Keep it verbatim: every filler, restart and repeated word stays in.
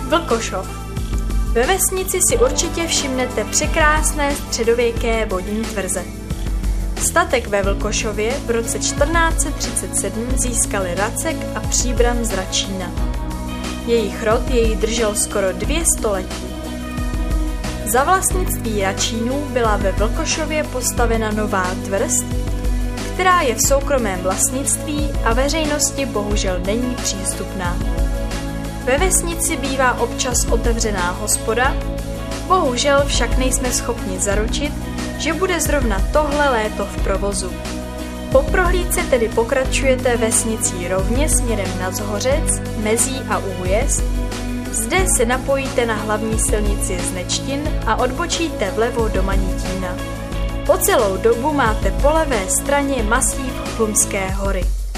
Vlkošov. Ve vesnici si určitě všimnete překrásné středověké vodní tvrze. Statek ve Vlkošově v roce čtrnáct set třicet sedm získali Racek a Příbram z Račína. Jejich rod jej držel skoro dvě století. Za vlastnictví Račínů byla ve Vlkošově postavena nová tvrz, která je v soukromém vlastnictví a veřejnosti bohužel není přístupná. Ve vesnici bývá občas otevřená hospoda, bohužel však nejsme schopni zaručit, že bude zrovna tohle léto v provozu. Po prohlídce tedy pokračujete vesnicí rovně směrem na Zhořec, Mezí a Újezd. Zde se napojíte na hlavní silnici z Nečtin a odbočíte vlevo do Manitína. Po celou dobu máte po levé straně masív Chlumské hory.